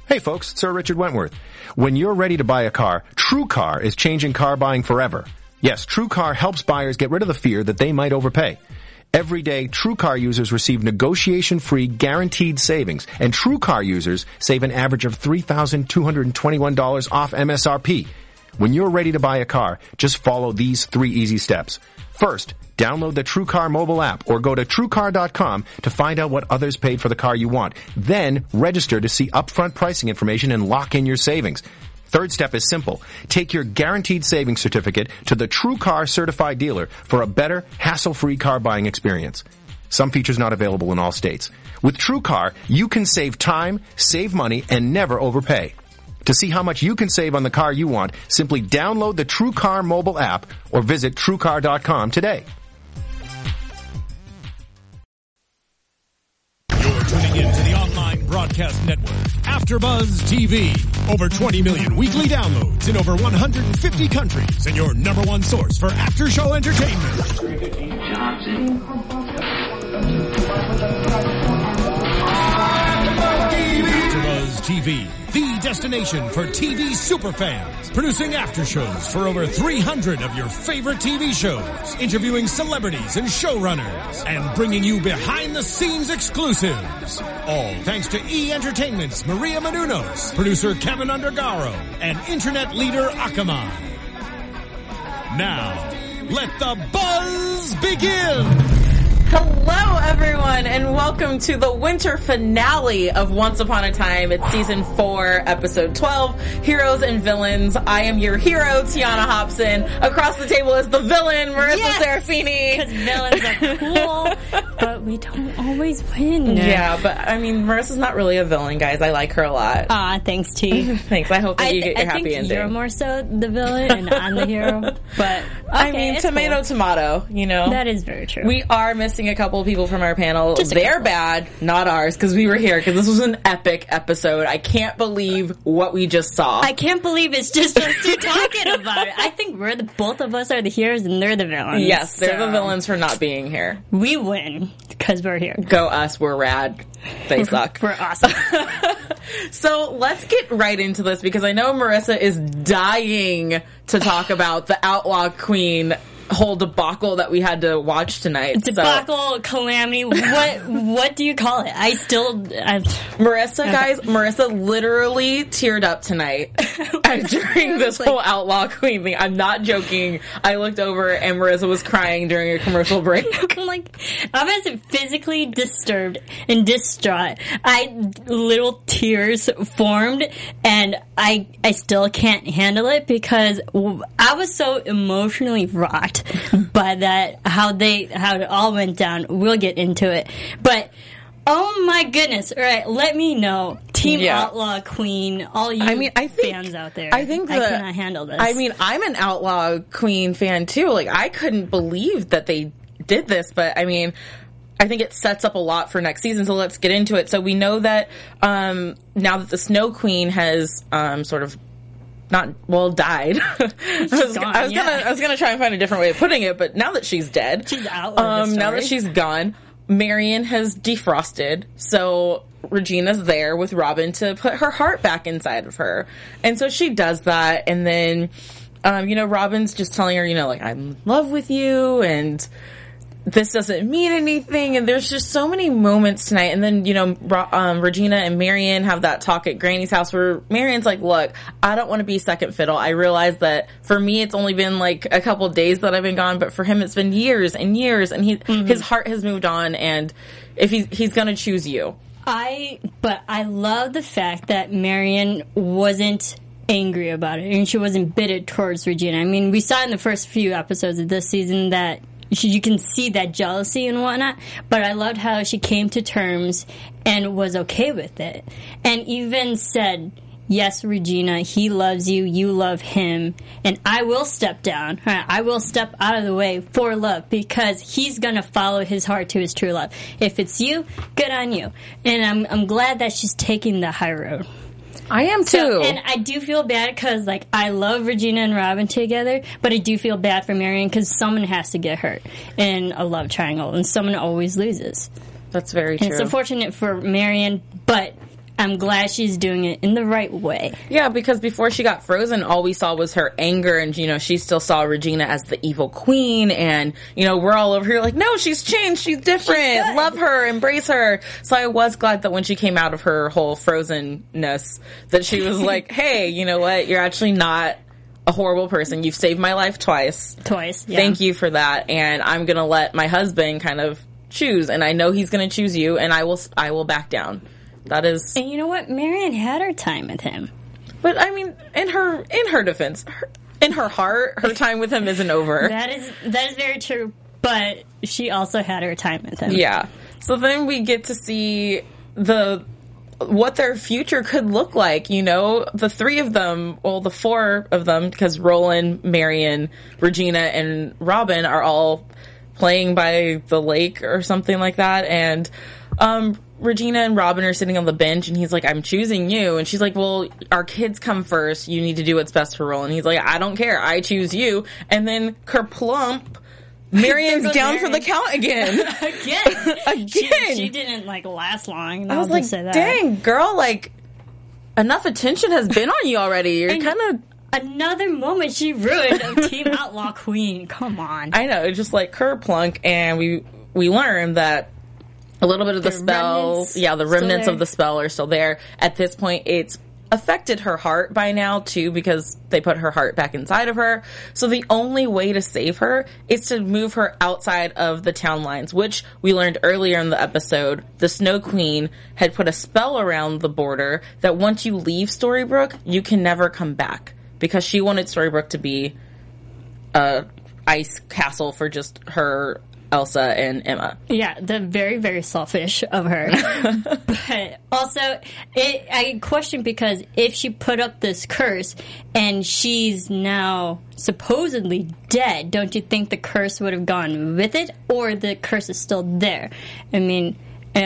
Hey folks, it's Sir Richard Wentworth. When you're ready to buy a car, TrueCar is changing car buying forever. Yes, TrueCar helps buyers get rid of the fear that they might overpay. Every day, TrueCar users receive negotiation-free guaranteed savings, and TrueCar users save an average of $3,221 off MSRP. When you're ready to buy a car, just follow these 3 easy steps. First, download the TrueCar mobile app or go to TrueCar.com to find out what others paid for the car you want. Then, register to see upfront pricing information and lock in your savings. Third step is simple. Take your guaranteed savings certificate to the TrueCar certified dealer for a better, hassle-free car buying experience. Some features not available in all states. With TrueCar, you can save time, save money, and never overpay. To see how much you can save on the car you want, simply download the TrueCar mobile app or visit TrueCar.com today. You're tuning in to the online broadcast network, AfterBuzz TV. Over 20 million weekly downloads in over 150 countries, and your number one source for after-show entertainment. AfterBuzz TV, the destination for TV superfans, producing aftershows for over 300 of your favorite TV shows, interviewing celebrities and showrunners, and bringing you behind-the-scenes exclusives. All thanks to E! Entertainment's Maria Menounos, producer Kevin Undergaro, and internet leader Akamai. Now, let the buzz begin! Hello, everyone, and welcome to the winter finale of Once Upon a Time. It's season 4, episode 12, Heroes and Villains. I am your hero, Tiana Hobson. Across the table is the villain, Marissa Serafini. Because villains are cool, but we don't always win. Yeah, but I mean, Marissa's not really a villain, guys. I like her a lot. Aw, thanks, T. Thanks. I hope that you get your happy ending. I think you're more so the villain, and I'm the hero. But okay, I mean, tomato, tomato. You know, that is very true. We are missing a couple of people from our panel. They're couple. Bad, not ours, because we were here, because this was an epic episode. I can't believe what we just saw. I can't believe it's just us two talking about it. I think both of us are the heroes and they're the villains. Yes, they're the villains for not being here. We win because we're here. Go us, we're rad. They suck. We're awesome. So let's get right into this, because I know Marissa is dying to talk about the Outlaw Queen whole debacle that we had to watch tonight. Debacle, calamity, what do you call it? Marissa literally teared up tonight during this whole Outlaw Queen thing. I'm not joking. I looked over and Marissa was crying during a commercial break. I was physically disturbed and distraught. Little tears formed, and I still can't handle it because I was so emotionally rocked by that, how it all went down. We'll get into it. But, oh my goodness. All right, let me know. Team Outlaw Queen, all you fans out there. I cannot handle this. I mean, I'm an Outlaw Queen fan too. Like, I couldn't believe that they did this, but I mean, I think it sets up a lot for next season, so let's get into it. So we know that now that the Snow Queen has sort of died. I was gonna try and find a different way of putting it, but now that she's dead, she's out. Now that she's gone, Marion has defrosted, so Regina's there with Robin to put her heart back inside of her, and so she does that, and then Robin's just telling her, like, I'm in love with you, and this doesn't mean anything, and there's just so many moments tonight. And then, Regina and Marion have that talk at Granny's house where Marion's like, look, I don't want to be second fiddle. I realize that for me it's only been like a couple of days that I've been gone, but for him it's been years and years, and his heart has moved on, and if he's gonna choose you. But I love the fact that Marion wasn't angry about it, and she wasn't bitter towards Regina. I mean, we saw in the first few episodes of this season that you can see that jealousy and whatnot, but I loved how she came to terms and was okay with it. And even said, yes, Regina, he loves you, you love him, and I will step down. I will step out of the way for love, because he's going to follow his heart to his true love. If it's you, good on you. And I'm glad that she's taking the high road. I am too. And I do feel bad because, I love Regina and Robin together, but I do feel bad for Marion because someone has to get hurt in a love triangle, and someone always loses. That's very true. And it's unfortunate for Marion, but I'm glad she's doing it in the right way. Yeah, because before she got frozen, all we saw was her anger, and, you know, she still saw Regina as the evil queen, and, you know, we're all over here like, no, she's changed, she's different, love her, embrace her. So I was glad that when she came out of her whole frozenness, that she was like, hey, you know what, you're actually not a horrible person. You've saved my life twice. Yeah. Thank you for that, and I'm gonna let my husband kind of choose, and I know he's gonna choose you, and I will back down. That is... And you know what? Marion had her time with him. But, I mean, in her defense, in her heart, her time with him isn't over. That is very true. But she also had her time with him. Yeah. So then we get to see what their future could look like, you know? The three of them, well, the four of them, because Roland, Marion, Regina, and Robin are all playing by the lake or something like that, and Regina and Robin are sitting on the bench, and he's like, I'm choosing you. And she's like, well, our kids come first. You need to do what's best for Roland. He's like, I don't care. I choose you. And then kerplump, Marion's down for the count again. Again. She didn't, like, last long. I was like, dang, girl, like, enough attention has been on you already. You're kind of... Another moment she ruined of Team Outlaw Queen. Come on. I know. Just like kerplunk, and we learned that a little bit of the spell, the remnants of the spell are still there. At this point, it's affected her heart by now, too, because they put her heart back inside of her. So the only way to save her is to move her outside of the town lines, which we learned earlier in the episode. The Snow Queen had put a spell around the border that once you leave Storybrooke, you can never come back, because she wanted Storybrooke to be a ice castle for just her, Elsa, and Emma. Yeah, the very, very selfish of her. But also, I question, because if she put up this curse and she's now supposedly dead, don't you think the curse would have gone with it, or the curse is still there? I mean,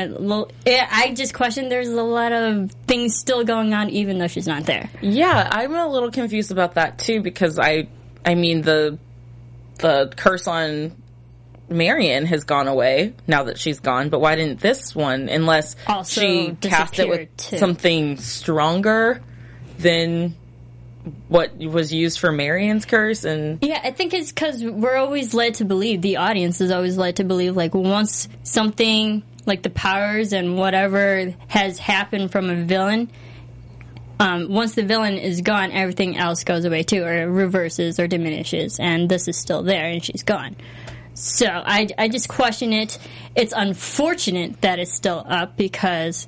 I just question, there's a lot of things still going on even though she's not there. Yeah, I'm a little confused about that too, because I mean, the curse on Marion has gone away now that she's gone, but why didn't this one, unless also she cast it with something stronger than what was used for Marion's curse? And yeah, I think it's because we're always led to believe, the audience is always led to believe, like, once something, like the powers and whatever has happened from a villain, once the villain is gone, everything else goes away too, or reverses or diminishes, and this is still there and she's gone. So I just question it. It's unfortunate that it's still up, because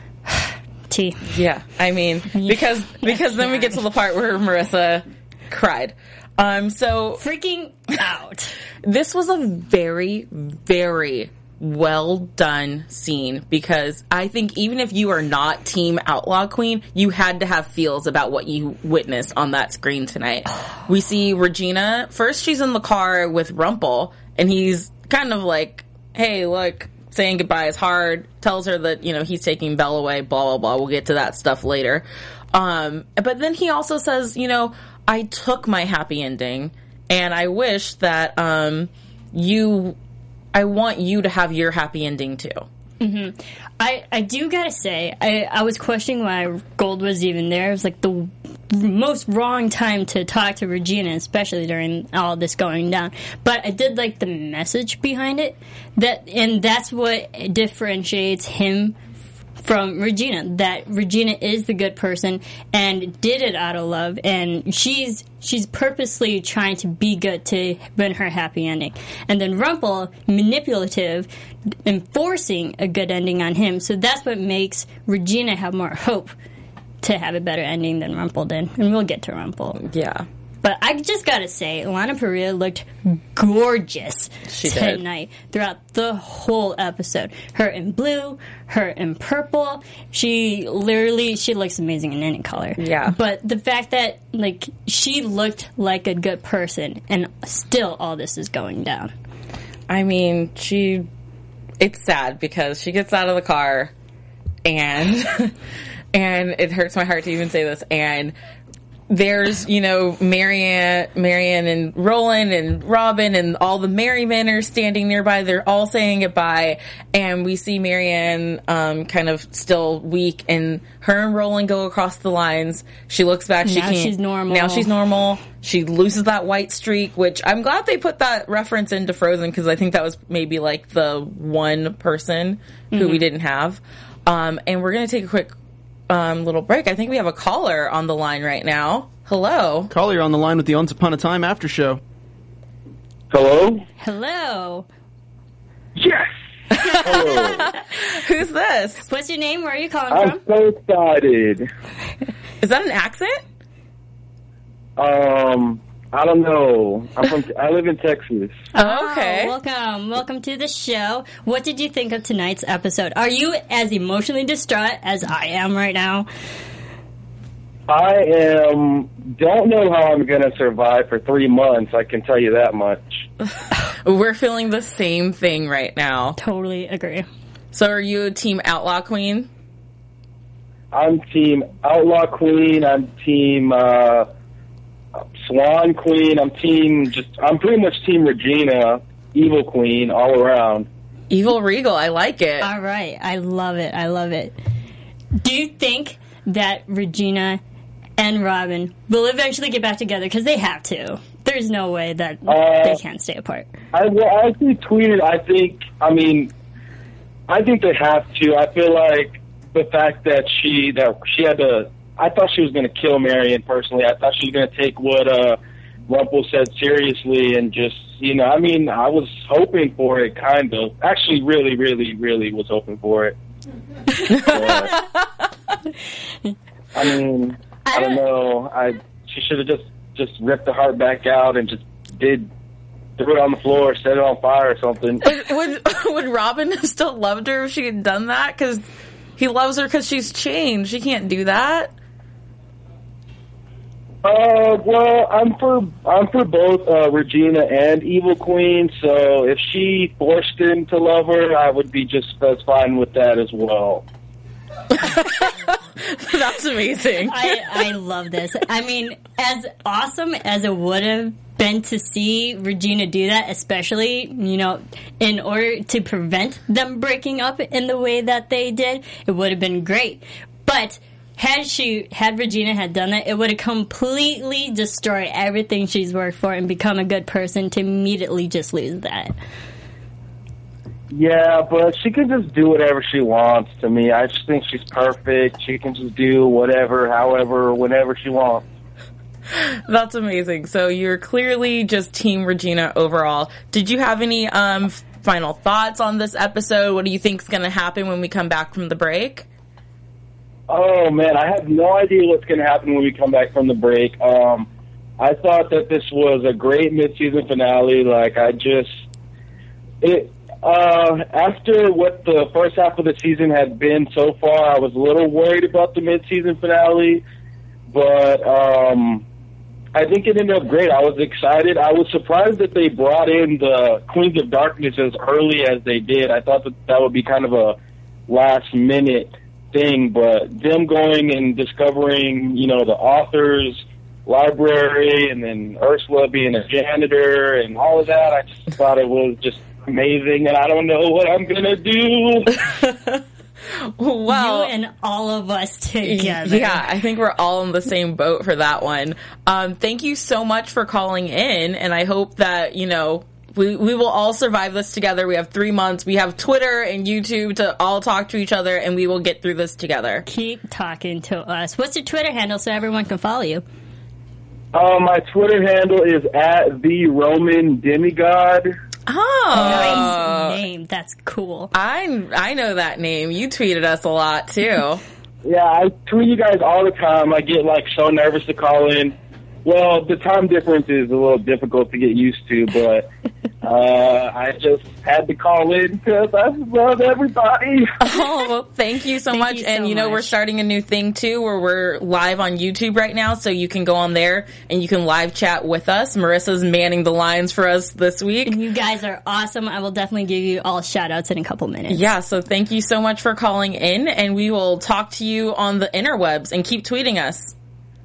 yeah, I mean, because then we get to the part where Marissa cried. So freaking out. This was a very, very well done scene, because I think even if you are not Team Outlaw Queen, you had to have feels about what you witnessed on that screen tonight. We see Regina, first she's in the car with Rumple, and he's kind of like, hey, look, saying goodbye is hard, tells her that, you know, he's taking Belle away, blah, blah, blah. We'll get to that stuff later. But then he also says, you know, I took my happy ending, and I wish that I want you to have your happy ending too. Mm-hmm. I do gotta say, I was questioning why Gold was even there. It was like the most wrong time to talk to Regina, especially during all this going down. But I did like the message behind it, and that's what differentiates him from Regina, that Regina is the good person and did it out of love, and she's purposely trying to be good to win her happy ending. And then Rumple, manipulative, enforcing a good ending on him. So that's what makes Regina have more hope to have a better ending than Rumple did. And we'll get to Rumple. Yeah. But I just gotta say, Lana Parrilla looked gorgeous tonight throughout the whole episode. Her in blue, her in purple. She looks amazing in any color. Yeah. But the fact that, like, she looked like a good person, and still all this is going down. I mean, it's sad, because she gets out of the car, and, and it hurts my heart to even say this, and there's, Marianne and Roland and Robin and all the merry men are standing nearby. They're all saying goodbye. And we see Marianne, kind of still weak, and her and Roland go across the lines. She looks back. Now she's normal. Now she's normal. She loses that white streak, which I'm glad they put that reference into Frozen, because I think that was maybe like the one person who we didn't have. And we're going to take a quick little break. I think we have a caller on the line right now. Hello. Caller, you're on the line with the Once Upon a Time after show. Hello? Hello. Yes! Hello. Who's this? What's your name? Where are you calling I'm from? so excited. Is that an accent? I don't know. I live in Texas. Oh, okay. Welcome to the show. What did you think of tonight's episode? Are you as emotionally distraught as I am right now? I don't know how I'm going to survive for 3 months, I can tell you that much. We're feeling the same thing right now. Totally agree. So are you Team Outlaw Queen? I'm Team Outlaw Queen. I'm Team Swan Queen. I'm pretty much Team Regina, Evil Queen, all around. Evil Regal, I like it. All right. I love it. Do you think that Regina and Robin will eventually get back together? Because they have to. There's no way that they can't stay apart. I actually tweeted, I think they have to. I feel like the fact that she had to, I thought she was going to kill Marianne personally. I thought she was going to take what Rumple said seriously and just, I was hoping for it, kind of. Actually, really, really, really was hoping for it. I don't know. She should have just ripped the heart back out and just threw it on the floor, set it on fire or something. Would Robin have still loved her if she had done that? Because he loves her because she's changed. She can't do that. Well, I'm for both Regina and Evil Queen. So if she forced him to love her, I would be just as fine with that as well. That's amazing. I love this. As awesome as it would have been to see Regina do that, especially, in order to prevent them breaking up in the way that they did, it would have been great. But had Regina had done that, it would have completely destroyed everything she's worked for and become a good person to immediately just lose that. Yeah, but she can just do whatever she wants to me. I just think she's perfect. She can just do whatever, however, whenever she wants. That's amazing. So you're clearly just Team Regina overall. Did you have any final thoughts on this episode? What do you think is going to happen when we come back from the break? Oh, man, I have no idea what's going to happen when we come back from the break. I thought that this was a great mid-season finale. After what the first half of the season had been so far, I was a little worried about the mid-season finale, but I think it ended up great. I was excited. I was surprised that they brought in the Queens of Darkness as early as they did. I thought that would be kind of a last-minute thing, but them going and discovering, the author's library and then Ursula being a janitor and all of that, I just thought it was just amazing, and I don't know what I'm gonna do. Well, you and all of us together. Yeah, I think we're all in the same boat for that one. Thank you so much for calling in, and I hope that, we will all survive this together. We have 3 months. We have Twitter and YouTube to all talk to each other, and we will get through this together. Keep talking to us. What's your Twitter handle so everyone can follow you? My Twitter handle is @TheRomanDemigod. Oh, nice name. That's cool. I know that name. You tweeted us a lot too. Yeah, I tweet you guys all the time. I get so nervous to call in. Well, the time difference is a little difficult to get used to, but I just had to call in because I love everybody. Oh, well, thank you so much. And, we're starting a new thing, too, where we're live on YouTube right now, so you can go on there and you can live chat with us. Marissa's manning the lines for us this week. You guys are awesome. I will definitely give you all shout-outs in a couple minutes. Yeah, so thank you so much for calling in, and we will talk to you on the interwebs, and keep tweeting us.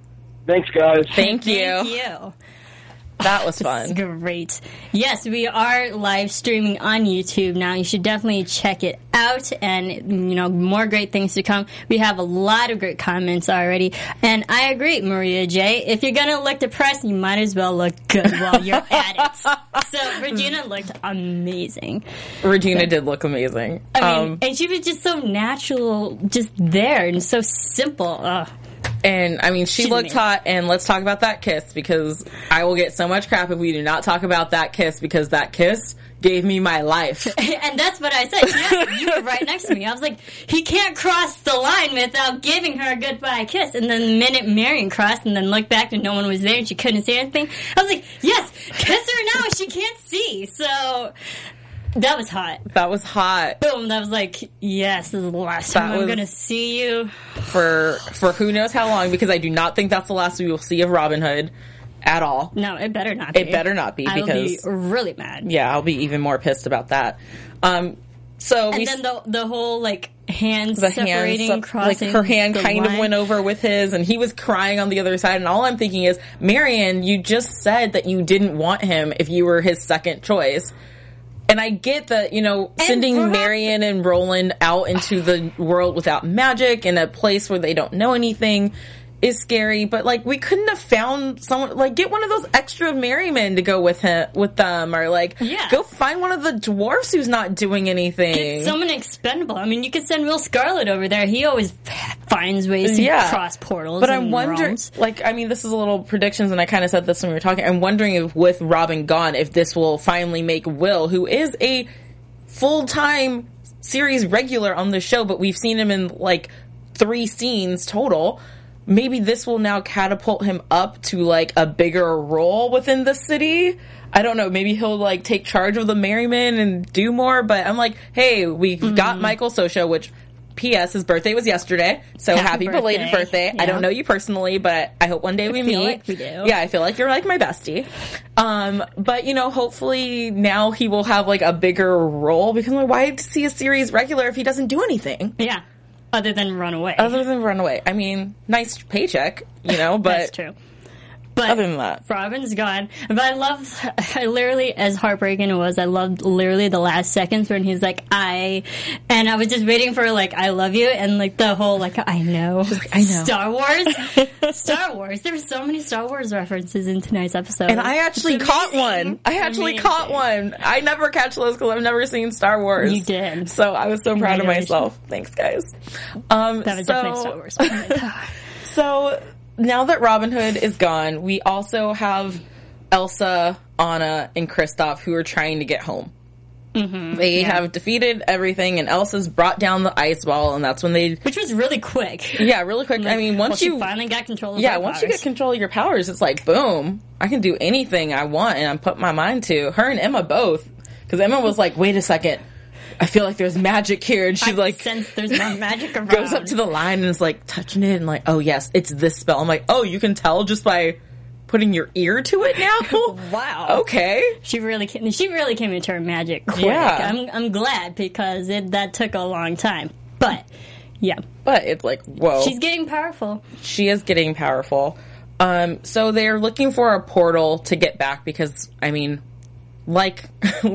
Thanks, guys. Thank you. Thank you. That was fun. Great. Yes, we are live streaming on YouTube now. You should definitely check it out, and more great things to come. We have a lot of great comments already, and I agree, Maria J. If you're gonna look depressed, you might as well look good while you're at it. So Regina looked amazing. Regina did look amazing. I mean, and she was just so natural, just there, and so simple. Ugh. And, I mean, she looked hot, and let's talk about that kiss, because I will get so much crap if we do not talk about that kiss, because that kiss gave me my life. And that's what I said. Yeah, you were right next to me. I was like, he can't cross the line without giving her a goodbye kiss. And then the minute Marion crossed and then looked back and no one was there and she couldn't say anything, I was like, yes, kiss her now, she can't see. So... that was hot. That was hot. Boom. That was like, yes, this is the last time I'm going to see you. For who knows how long, because I do not think that's the last we will see of Robin Hood at all. No, it better not be. It better not be, because... I'll be really mad. Yeah, I'll be even more pissed about that. Then the whole, like, hands separating, crossing, like, her hand kind line. of went over with his, and he was crying on the other side, and all I'm thinking is, Marion, you just said that you didn't want him if you were his second choice. And I get that, sending Marion and Roland out into the world without magic in a place where they don't know anything is scary, but, like, we couldn't have found someone, like, get one of those extra merrymen to go with them, or, like, go find one of the dwarfs who's not doing anything. Get someone expendable. I mean, you could send Will Scarlet over there. He always finds ways to cross portals. But I'm wondering, this is a little predictions, and I kind of said this when we were talking. I'm wondering if, with Robin gone, if this will finally make Will, who is a full-time series regular on the show, but we've seen him in, like, 3 scenes total. Maybe this will now catapult him up to, like, a bigger role within the city. I don't know. Maybe he'll, like, take charge of the Merrymen and do more. But I'm like, hey, we've got Michael Sosha, which, P.S., his birthday was yesterday. So happy belated birthday. Yeah. I don't know you personally, but I hope one day we meet. Like we do. Yeah, I feel like you're, like, my bestie. But, hopefully now he will have, like, a bigger role. Because, like, why see a series regular if he doesn't do anything? Yeah. Other than run away. I mean, nice paycheck, but... That's true. But other than that, Robin's gone. But I literally, as heartbreaking it was, I loved literally the last seconds when he's like, and I was just waiting for, like, I love you, and, like, the whole, like, I know. I know. Star Wars. There were so many Star Wars references in tonight's episode. And I actually caught one. I never catch those because I've never seen Star Wars. You did. So I was so proud of myself. Thanks, guys. That was definitely Star Wars. So... now that Robin Hood is gone, we also have Elsa, Anna, and Kristoff who are trying to get home. Mm-hmm. They have defeated everything, and Elsa's brought down the ice wall, and that's when which was really quick. Yeah, really quick. I mean, once you finally got control of her once powers. you get control of your powers, it's like, boom, I can do anything I want, and I'm putting my mind to. Her and Emma both. Because Emma was like, wait a second. I feel like there's magic here, and she sense there's more magic around. Goes up to the line and is like touching it, and like, oh yes, it's this spell. I'm like, oh, you can tell just by putting your ear to it now. Wow. Okay. She really came into her magic quick. Yeah. I'm glad because that took a long time, but yeah. But it's like, whoa, she's getting powerful. She is getting powerful. So they're looking for a portal to get back because I mean. Like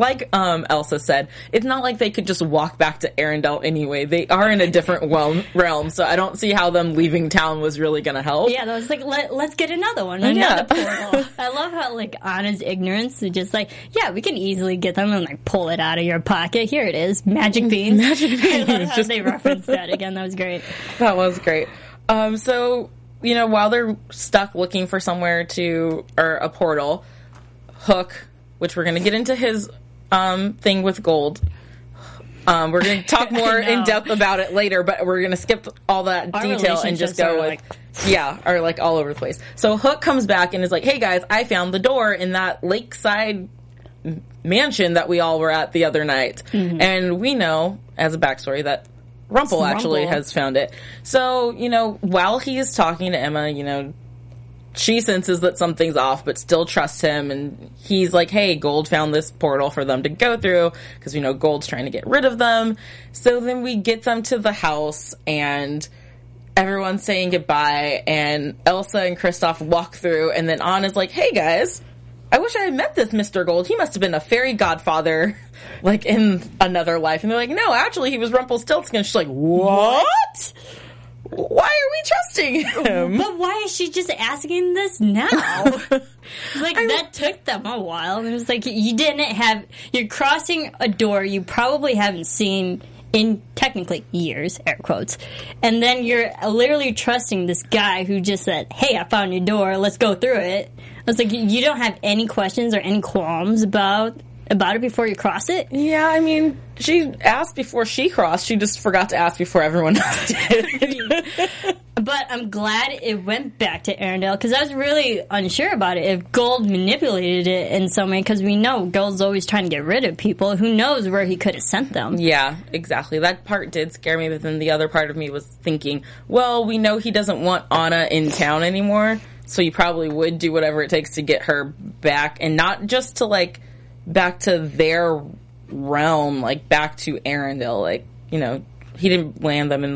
Elsa said, it's not like they could just walk back to Arendelle anyway. They are in a different realm, so I don't see how them leaving town was really gonna help. Yeah, I was like, let's get another one, another portal. I love how, like, Anna's ignorance is just like, yeah, we can easily get them and, like, pull it out of your pocket. Here it is, magic beans. Magic beans. I love how they referenced that again. That was great. That was great. So, while they're stuck looking for somewhere or a portal, Hook, which we're going to get into his thing with Gold. We're going to talk more in depth about it later, but we're going to skip all that detail and just go with, or like all over the place. So Hook comes back and is like, hey guys, I found the door in that lakeside mansion that we all were at the other night. Mm-hmm. And we know, as a backstory, that Rumple actually has found it. So, while he is talking to Emma, she senses that something's off, but still trusts him, and he's like, hey, Gold found this portal for them to go through, because we know Gold's trying to get rid of them. So then we get them to the house, and everyone's saying goodbye, and Elsa and Kristoff walk through, and then Anna's like, hey guys, I wish I had met this Mr. Gold. He must have been a fairy godfather, like, in another life. And they're like, no, actually, he was Rumpelstiltskin. She's like, what? Why are we trusting him? But why is she just asking this now? That took them a while. And it was like, you're crossing a door you probably haven't seen in technically years, air quotes. And then you're literally trusting this guy who just said, hey, I found your door, let's go through it. I was like, you don't have any questions or any qualms about it before you cross it? Yeah, I mean, she asked before she crossed. She just forgot to ask before everyone else did. But I'm glad it went back to Arendelle, because I was really unsure about it. If Gold manipulated it in some way, because we know Gold's always trying to get rid of people. Who knows where he could have sent them? Yeah, exactly. That part did scare me, but then the other part of me was thinking, well, we know he doesn't want Anna in town anymore, so he probably would do whatever it takes to get her back, and not just to, like, back to their realm, like, back to Arendelle. Like, you know, he didn't land them in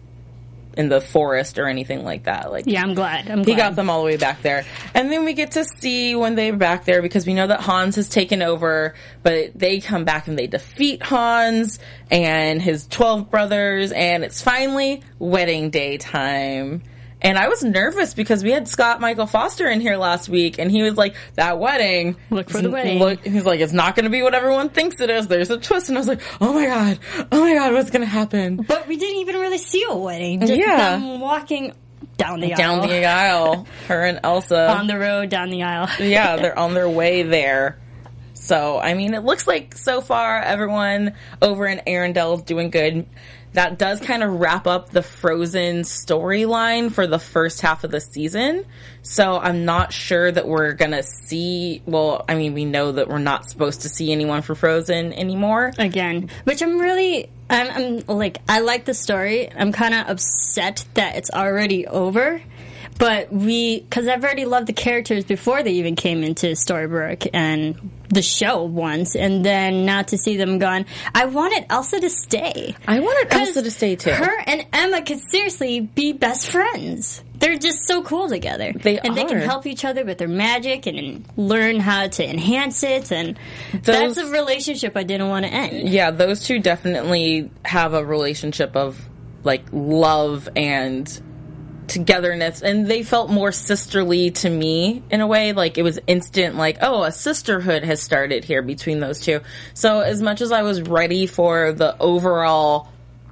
the forest or anything like that. Like, yeah, I'm glad. He got them all the way back there. And then we get to see when they're back there, because we know that Hans has taken over, but they come back and they defeat Hans and his 12 brothers, and it's finally wedding day time. And I was nervous because we had Scott Michael Foster in here last week, and he was like, that wedding. Look for the wedding. He's like, it's not going to be what everyone thinks it is. There's a twist. And I was like, oh my God, what's going to happen? But we didn't even really see a wedding. Just them walking down the aisle. Down the aisle. Her and Elsa. On the road, down the aisle. Yeah, they're on their way there. So, I mean, it looks like so far everyone over in Arendelle is doing good. That does kind of wrap up the Frozen storyline for the first half of the season. So I'm not sure that we're going to see... Well, I mean, we know that we're not supposed to see anyone for Frozen anymore. Again. Which I'm really... I'm like, I like the story. I'm kind of upset that it's already over. But because I've already loved the characters before they even came into Storybrooke and the show once, and then now to see them gone, I wanted Elsa to stay. I wanted Elsa to stay too. Her and Emma could seriously be best friends. They're just so cool together. They can help each other with their magic and learn how to enhance it, and that's a relationship I didn't want to end. Yeah, those two definitely have a relationship of, like, love and togetherness, and they felt more sisterly to me in a way. Like, it was instant, like, oh, a sisterhood has started here between those two. So as much as I was ready for the overall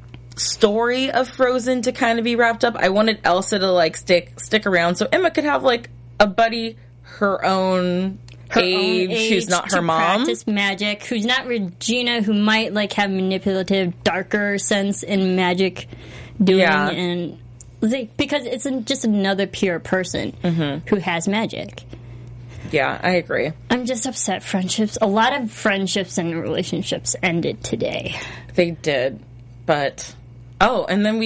story of Frozen to kind of be wrapped up, I wanted Elsa to, like, stick around so Emma could have, like, a buddy her own age who's not her mom, practice magic, who's not Regina, who might, like, have manipulative, darker sense in magic doing, and because it's just another pure person who has magic. Yeah, I agree. I'm just upset a lot of friendships and relationships ended today. They did. But, and then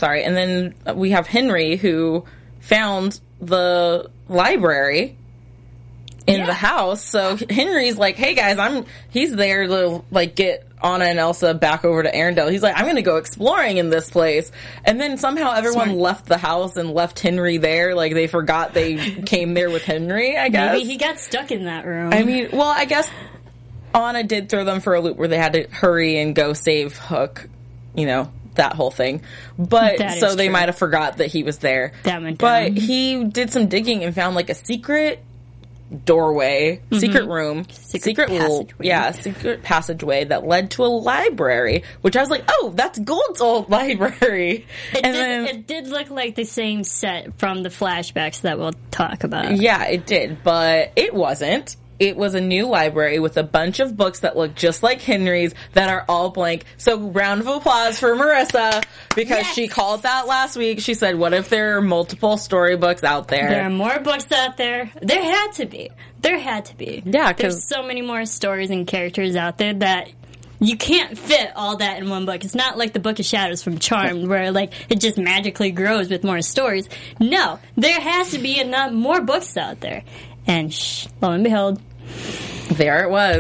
we have Henry, who found the library in the house. So Henry's like, hey guys, he's there to, like, get Anna and Elsa back over to Arendelle. He's like, I'm going to go exploring in this place. And then somehow everyone left the house and left Henry there. Like, they forgot they came there with Henry, I guess. Maybe he got stuck in that room. I mean, well, I guess Anna did throw them for a loop where they had to hurry and go save Hook, you know, that whole thing. But, so they might have forgot that he was there. That went down. But he did some digging and found, like, a secret doorway, secret room, secret passageway that led to a library, which I was like, oh, that's Gold's old library. It did look like the same set from the flashbacks that we'll talk about. Yeah, it did, but it wasn't. It was a new library with a bunch of books that look just like Henry's that are all blank. So round of applause for Marissa, because she called that last week. She said, what if there are multiple storybooks out there? There are more books out there. There had to be. Yeah, there's so many more stories and characters out there that you can't fit all that in one book. It's not like the Book of Shadows from Charmed, where, like, it just magically grows with more stories. No, there has to be more books out there. And lo and behold, there it was.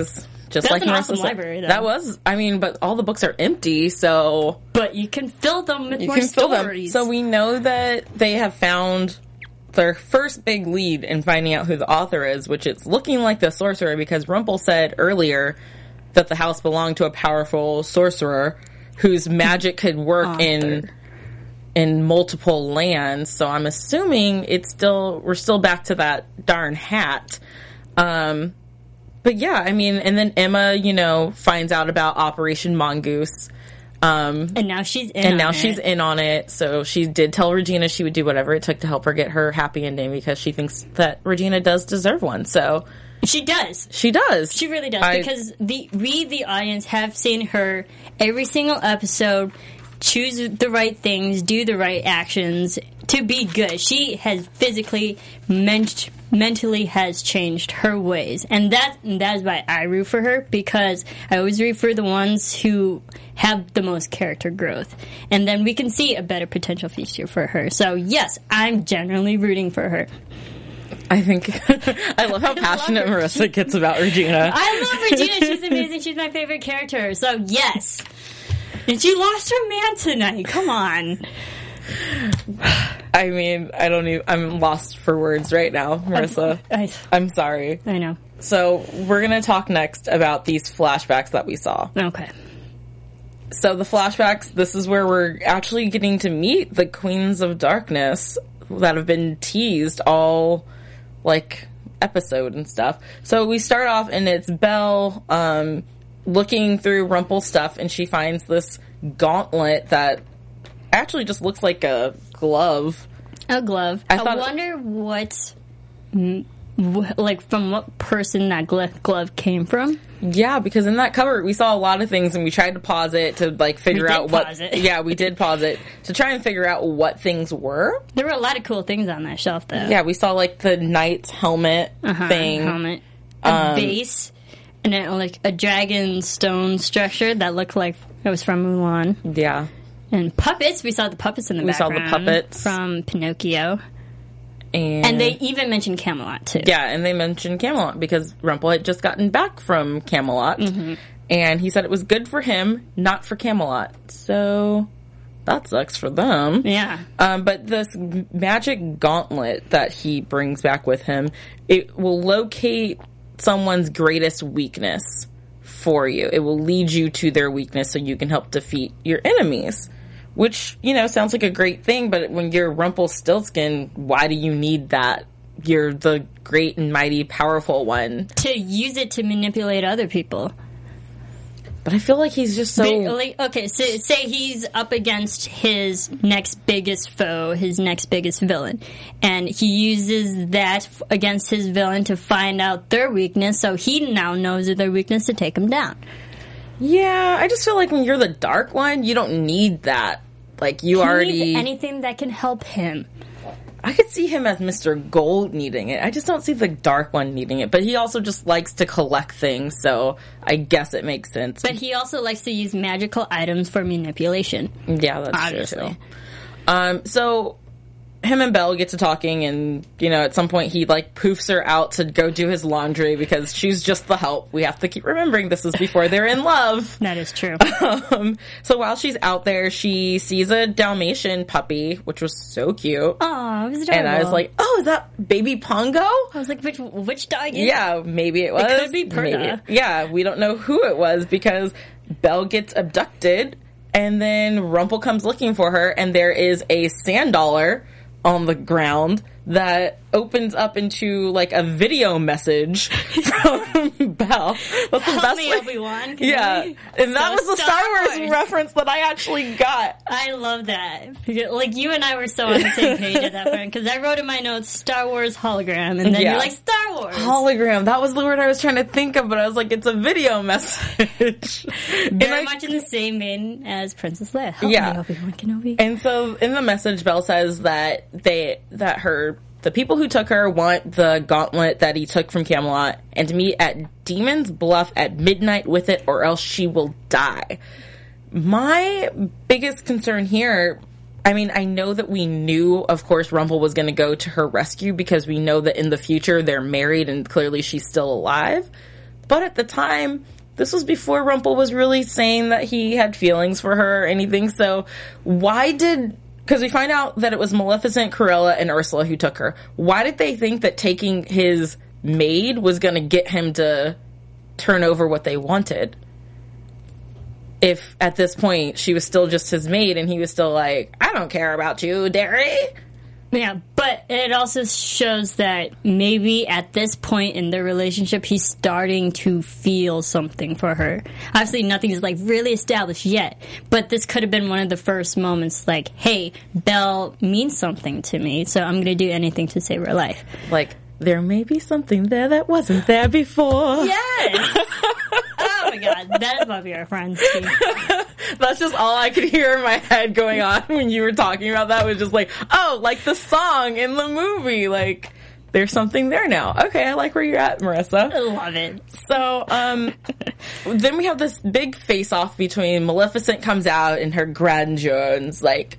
Just That's like an Marissa awesome said. library, though. That was, I mean, but all the books are empty, so But you can fill them with you more can fill them. stories. So we know that they have found their first big lead in finding out who the author is, which it's looking like the sorcerer, because Rumple said earlier that the house belonged to a powerful sorcerer whose magic could work in multiple lands. So I'm assuming we're still back to that darn hat. But yeah, I mean, and then Emma, finds out about Operation Mongoose. and now she's in on it. So she did tell Regina she would do whatever it took to help her get her happy ending, because she thinks that Regina does deserve one. So She does. she does. She really does. Because we, the audience, have seen her every single episode choose the right things, do the right actions to be good. She has physically, mentally has changed her ways. And that is why I root for her, because I always root for the ones who have the most character growth. And then we can see a better potential future for her. So yes, I'm generally rooting for her. I think I love how passionate Marissa gets about Regina. I love Regina. She's amazing. She's my favorite character. So yes. And she lost her man tonight. Come on. I mean, I'm lost for words right now, Marissa. I'm sorry. I know. So we're going to talk next about these flashbacks that we saw. Okay. So the flashbacks, this is where we're actually getting to meet the Queens of Darkness that have been teased all, episode and stuff. So we start off, and it's Belle, looking through Rumple's stuff, and she finds this gauntlet that actually just looks like a glove. A glove. I wonder what, from what person that glove came from. Yeah, because in that cover we saw a lot of things, and we tried to pause it to figure out what. Pause it. Yeah, we did pause it to try and figure out what things were. There were a lot of cool things on that shelf, though. Yeah, we saw the knight's helmet thing, a vase, and then a dragon stone structure that looked like it was from Mulan. Yeah, and puppets. We saw the puppets in the background. We saw the puppets from Pinocchio. And they even mentioned Camelot, too. Yeah, and they mentioned Camelot because Rumple had just gotten back from Camelot. Mm-hmm. And he said it was good for him, not for Camelot. So that sucks for them. Yeah. But this magic gauntlet that he brings back with him, it will locate someone's greatest weakness for you. It will lead you to their weakness so you can help defeat your enemies. Which, sounds like a great thing, but when you're Rumpelstiltskin, why do you need that? You're the great and mighty powerful one. To use it to manipulate other people. But I feel like he's just so... Okay, so say he's up against his next biggest foe, his next biggest villain, and he uses that against his villain to find out their weakness, so he now knows their weakness to take them down. Yeah, I just feel like when you're the dark one, you don't need that. He needs anything that can help him. I could see him as Mr. Gold needing it. I just don't see the dark one needing it. But he also just likes to collect things, so I guess it makes sense. But he also likes to use magical items for manipulation. Yeah, that's true, too. So him and Belle get to talking, and, at some point he, poofs her out to go do his laundry because she's just the help. We have to keep remembering this is before they're in love. That is true. So while she's out there, she sees a Dalmatian puppy, which was so cute. Aw, it was adorable. And I was like, oh, is that baby Pongo? I was like, which dog is it? Yeah, maybe it was. It could be Perna. Yeah, we don't know who it was because Belle gets abducted, and then Rumple comes looking for her, and there is a sand dollar on the ground that opens up into a video message from Belle. That's the best way. Obi-Wan. Yeah, and that was the Star Wars reference that I actually got. I love that. You and I were so on the same page at that point, because I wrote in my notes Star Wars hologram, and then you're like, Star Wars hologram. That was the word I was trying to think of, but I was like, it's a video message. Very much in the same vein as Princess Leia. Help me, Obi-Wan Kenobi. And so in the message, Belle says that the people who took her want the gauntlet that he took from Camelot and to meet at Demon's Bluff at midnight with it, or else she will die. My biggest concern here, I know that we knew, of course, Rumple was going to go to her rescue because we know that in the future they're married and clearly she's still alive. But at the time, this was before Rumple was really saying that he had feelings for her or anything. So why did... Because we find out that it was Maleficent, Cruella, and Ursula who took her. Why did they think that taking his maid was going to get him to turn over what they wanted? If at this point she was still just his maid and he was still like, I don't care about you, Derry. Yeah, but it also shows that maybe at this point in their relationship, he's starting to feel something for her. Obviously, nothing is, like, really established yet, but this could have been one of the first moments, like, hey, Belle means something to me, so I'm going to do anything to save her life. Like, there may be something there that wasn't there before. Yes! Oh my god, that is my favorite friends. That's just all I could hear in my head going on when you were talking about that was just like, oh, like the song in the movie. Like, there's something there now. Okay, I like where you're at, Marissa. I love it. So, then we have this big face-off between Maleficent comes out in her grandeur and is like,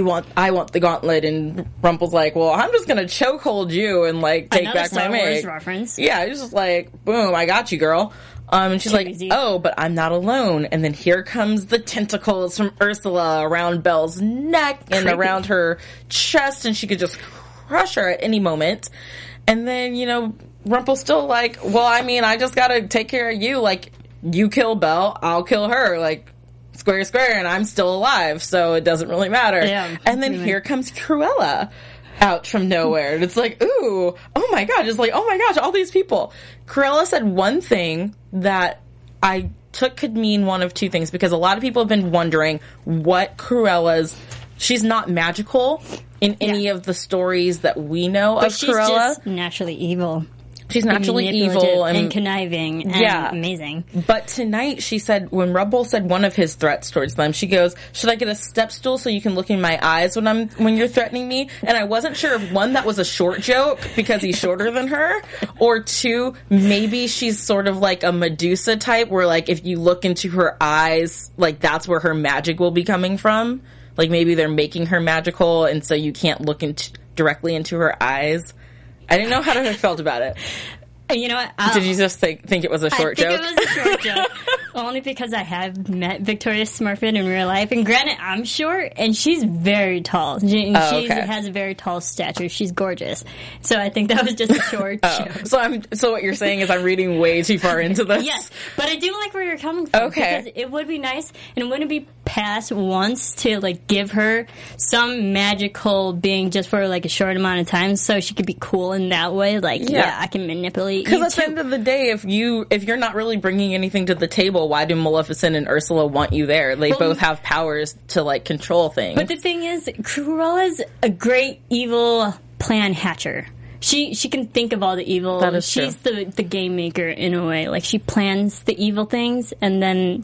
I want the gauntlet, and Rumple's like, well, I'm just gonna chokehold you and, like, take Another back Star my Wars maid. reference. Yeah, it's just like, boom, I got you, girl. And she's Crazy. like, oh, but I'm not alone. And then here comes the tentacles from Ursula around Belle's neck and around her chest, and she could just crush her at any moment. And then, you know, Rumple's still like, well, I mean, I just gotta take care of you. Like, you kill Belle, I'll kill her. Like, square, square, and I'm still alive, so it doesn't really matter. Yeah, and then here comes Cruella out from nowhere. And it's like, ooh, oh my god, it's like, oh my gosh, all these people. Cruella said one thing that I took could mean one of two things, because a lot of people have been wondering what Cruella's... She's not magical in any of the stories that we know But of she's Cruella. just naturally evil. She's naturally Manipulative evil and conniving and amazing. But tonight she said, when Rumple said one of his threats towards them, she goes, should I get a step stool so you can look in my eyes when you're threatening me? And I wasn't sure if one, that was a short joke because he's shorter than her, or two, maybe she's sort of like a Medusa type where, like, if you look into her eyes, like, that's where her magic will be coming from. Like, maybe they're making her magical and so you can't look directly into her eyes. I didn't know how I felt about it. You know what? Did you just think it was a short joke? I think it was a short joke. Only because I have met Victoria Smurfett in real life. And granted, I'm short, and she's very tall. She has a very tall stature. She's gorgeous. So I think that was just a short joke. So what you're saying is I'm reading way too far into this? Yes, but I do like where you're coming from. Okay. Because it would be nice, and it wouldn't be past once to, like, give her some magical being just for, like, a short amount of time so she could be cool in that way. Like, yeah I can manipulate you. Because at the end of the day, if you're not really bringing anything to the table, why do Maleficent and Ursula want you there? They both have powers to, like, control things. But the thing is, Cruella's a great evil plan hatcher. She can think of all the evil. That is She's the game maker in a way. Like, she plans the evil things, and then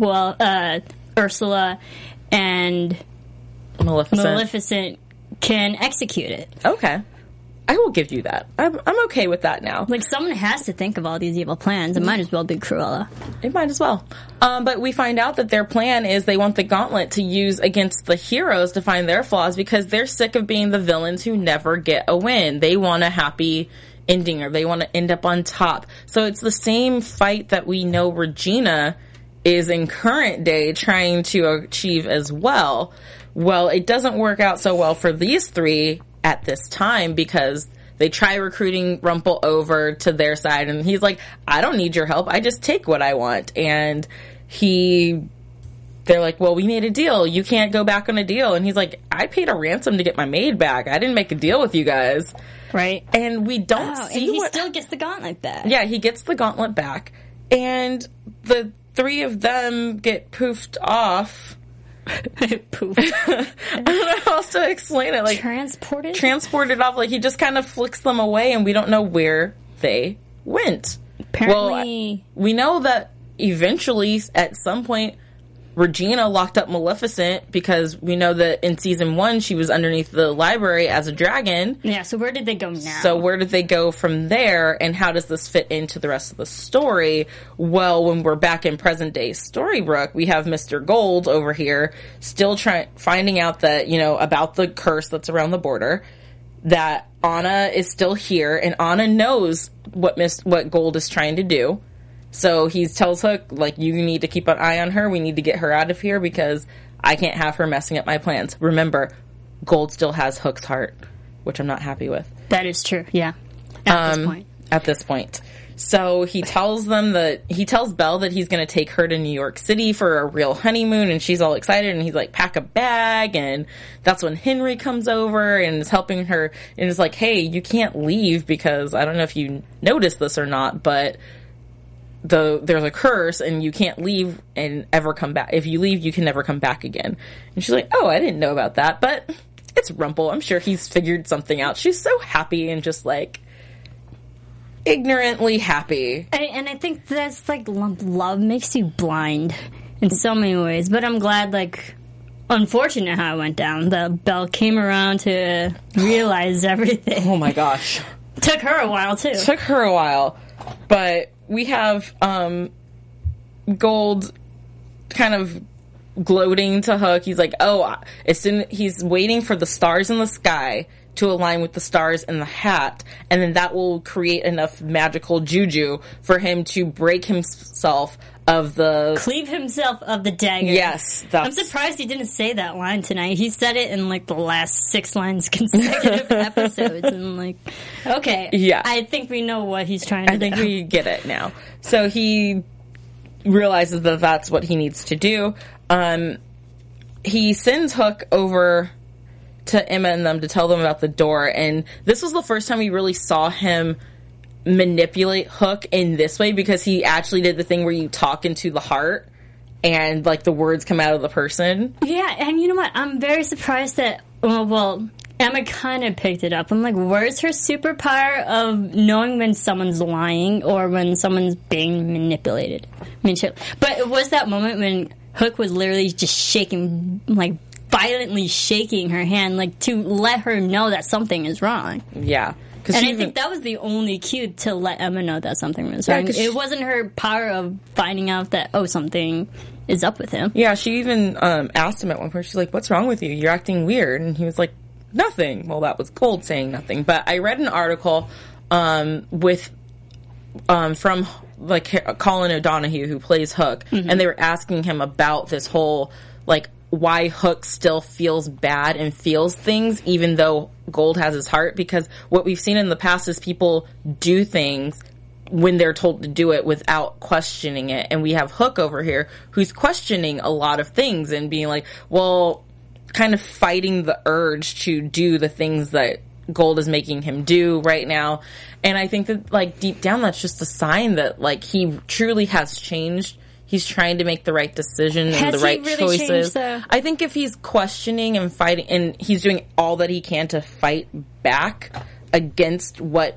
Ursula and Maleficent can execute it. Okay. I will give you that. I'm okay with that now. Like, someone has to think of all these evil plans. It might as well be Cruella. It might as well. But we find out that their plan is they want the gauntlet to use against the heroes to find their flaws because they're sick of being the villains who never get a win. They want a happy ending, or they want to end up on top. So it's the same fight that we know Regina is in current day trying to achieve as well. Well, it doesn't work out so well for these three at this time because they try recruiting Rumple over to their side, and he's like, I don't need your help, I just take what I want. And they're like, well, we made a deal, you can't go back on a deal. And he's like, I paid a ransom to get my maid back, I didn't make a deal with you guys. Right. And we don't see and he still gets the gauntlet back. Yeah, he gets the gauntlet back, and the three of them get poofed off. Poof. I don't know how else to explain it. Like, transported off. Like, he just kind of flicks them away, and we don't know where they went. Apparently, well, we know that eventually, at some point, Regina locked up Maleficent because we know that in season 1 she was underneath the library as a dragon. Yeah, so where did they go now? So where did they go from there, and how does this fit into the rest of the story? Well, when we're back in present day Storybrooke, we have Mr. Gold over here still finding out that, you know, about the curse that's around the border, that Anna is still here, and Anna knows what Gold is trying to do. So he tells Hook, like, you need to keep an eye on her. We need to get her out of here because I can't have her messing up my plans. Remember, Gold still has Hook's heart, which I'm not happy with. That is true, yeah. At this point. So he tells Belle that he's going to take her to New York City for a real honeymoon, and she's all excited, and he's like, pack a bag, and that's when Henry comes over and is helping her, and is like, hey, you can't leave because, I don't know if you noticed this or not, but there's a curse, and you can't leave and ever come back. If you leave, you can never come back again. And she's like, oh, I didn't know about that, but it's Rumple. I'm sure he's figured something out. She's so happy and just, like, ignorantly happy. And I think that's, like, love makes you blind in so many ways. But I'm glad, like, unfortunate how it went down. That Belle came around to realize everything. Oh, my gosh. Took her a while, too. Took her a while. But we have Gold kind of gloating to Hook. He's like, oh, he's waiting for the stars in the sky to align with the stars in the hat, and then that will create enough magical juju for him to break himself of the... Cleave himself of the dagger. Yes. I'm surprised he didn't say that line tonight. He said it in, like, the last 6 lines consecutive episodes, and I'm like, okay. Yeah. I think we know what he's trying to do. I think we get it now. So he realizes that that's what he needs to do. He sends Hook over to Emma and them to tell them about the door, and this was the first time we really saw him manipulate Hook in this way, because he actually did the thing where you talk into the heart and, like, the words come out of the person. Yeah, and you know what? I'm very surprised that, well, Emma kind of picked it up. I'm like, where's her superpower of knowing when someone's lying or when someone's being manipulated? But it was that moment when Hook was literally just shaking, like, violently shaking her hand, like, to let her know that something is wrong. Yeah. And I think that was the only cue to let Emma know that something was wrong. It wasn't her power of finding out that, oh, something is up with him. Yeah, she even asked him at one point, she's like, what's wrong with you? You're acting weird. And he was like, nothing. Well, that was Gold saying nothing. But I read an article from, like, Colin O'Donoghue, who plays Hook, and they were asking him about this whole, like, why Hook still feels bad and feels things even though Gold has his heart, because what we've seen in the past is people do things when they're told to do it without questioning it, and we have Hook over here who's questioning a lot of things and being like, well, kind of fighting the urge to do the things that Gold is making him do right now. And I think that, like, deep down that's just a sign that, like, he truly has changed. He's trying to make the right decision and the right choices. I think if he's questioning and fighting, and he's doing all that he can to fight back against what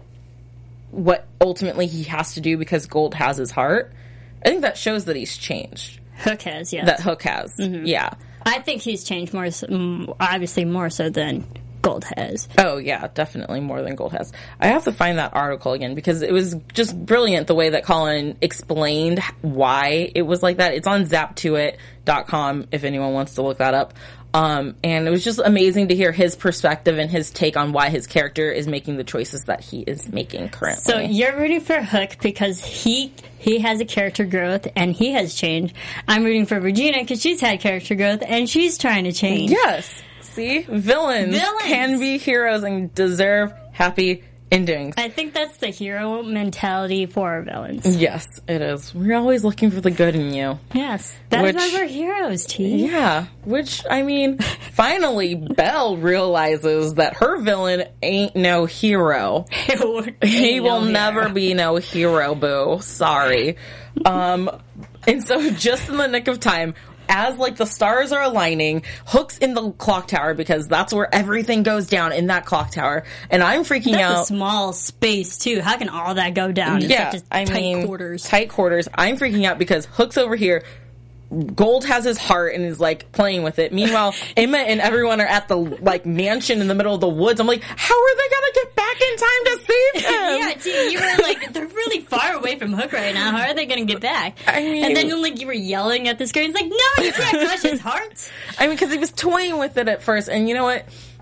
ultimately he has to do because Gold has his heart, I think that shows that he's changed. Hook has, yes. That Hook has, yeah. I think he's changed more, obviously more so than Gold has. Oh, yeah, definitely more than Gold has. I have to find that article again because it was just brilliant the way that Colin explained why it was like that. It's on zaptoit.com if anyone wants to look that up. And it was just amazing to hear his perspective and his take on why his character is making the choices that he is making currently. So you're rooting for Hook because he has a character growth and he has changed. I'm rooting for Regina because she's had character growth and she's trying to change. Yes. See? Villains can be heroes and deserve happy endings. I think that's the hero mentality for our villains. Yes, it is. We're always looking for the good in you. Yes. That's why we're heroes, T. Yeah. Which, I mean, finally, Belle realizes that her villain ain't no hero. He will never be no hero, boo. Sorry. And so just in the nick of time, as, like, the stars are aligning, Hook's in the clock tower because that's where everything goes down in that clock tower. And I'm freaking out. That's a small space, too. How can all that go down in such tight quarters? Tight quarters. I'm freaking out because Hook's over here. Gold has his heart and is, like, playing with it. Meanwhile, Emma and everyone are at the, like, mansion in the middle of the woods. I'm like, how are they gonna get back in time to save him? Yeah, T, you were like, they're really far away from Hook right now. How are they gonna get back? I mean, and then, like, you were yelling at the screen. It's like, no, you can't crush his heart. I mean, because he was toying with it at first. And you know what?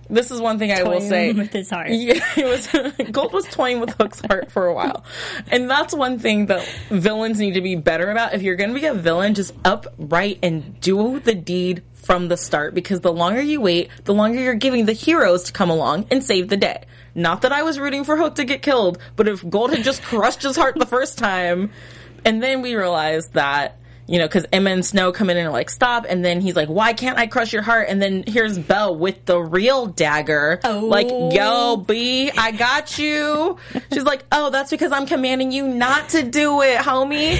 this is one thing I will say. With his heart. Yeah, Gold was toying with Hook's heart for a while. And that's one thing that villains need to be better about. If you're going to be a villain, just upright and do the deed from the start, because the longer you wait, the longer you're giving the heroes to come along and save the day. Not that I was rooting for Hook to get killed, but if Gold had just crushed his heart the first time, and then we realized that, you know, because Emma and Snow come in and are like, stop, and then he's like, why can't I crush your heart? And then here's Belle with the real dagger. Oh. Like, yo, B, I got you. She's like, oh, that's because I'm commanding you not to do it, homie.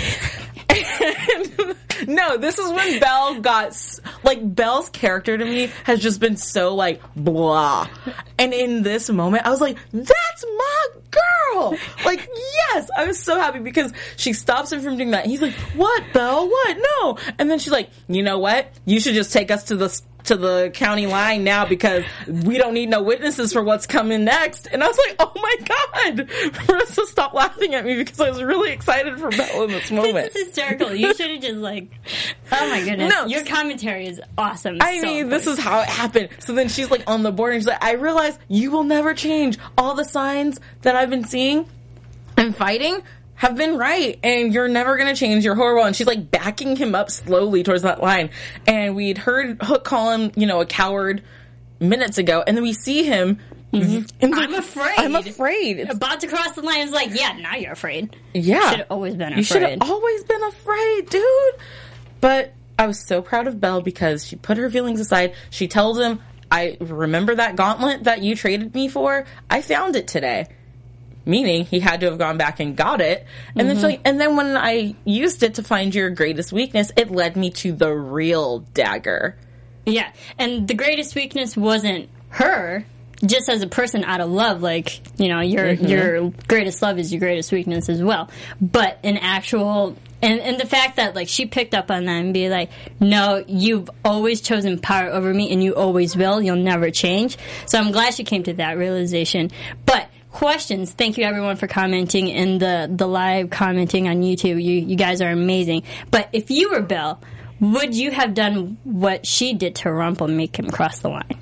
No, this is when Belle got, like, Belle's character to me has just been so, like, blah. And in this moment, I was like, that's my girl! Like, yes! I was so happy because she stops him from doing that. He's like, what, Belle? What? No! And then she's like, you know what? You should just take us to the county line now because we don't need no witnesses for what's coming next. And I was like, oh my god! Marissa, stop laughing at me because I was really excited for Belle in this moment. This is hysterical. You should have just like, oh my goodness. No, your commentary is awesome. I mean, this is how it happened. So then she's like on the board and she's like, I realize you will never change. All the signs that I've been seeing and fighting have been right, and you're never gonna change. You're horrible. And she's like backing him up slowly towards that line. And we'd heard Hook call him, you know, a coward minutes ago, and then we see him. Mm-hmm. And I'm afraid. I'm afraid. About to cross the line. It's like, yeah, now you're afraid. Yeah, should have always been afraid. You should have always been afraid, dude. But I was so proud of Belle because she put her feelings aside. She tells him, "I remember that gauntlet that you traded me for. I found it today." Meaning he had to have gone back and got it. And then she's like, and then when I used it to find your greatest weakness, it led me to the real dagger. Yeah. And the greatest weakness wasn't her, just as a person out of love. Like, you know, your greatest love is your greatest weakness as well. But an actual, and the fact that, like, she picked up on that and be like, no, you've always chosen power over me and you always will. You'll never change. So I'm glad she came to that realization. But questions. Thank you everyone for commenting in the live commenting on YouTube. You guys are amazing. But if you were Belle, would you have done what she did to Rumple and make him cross the line?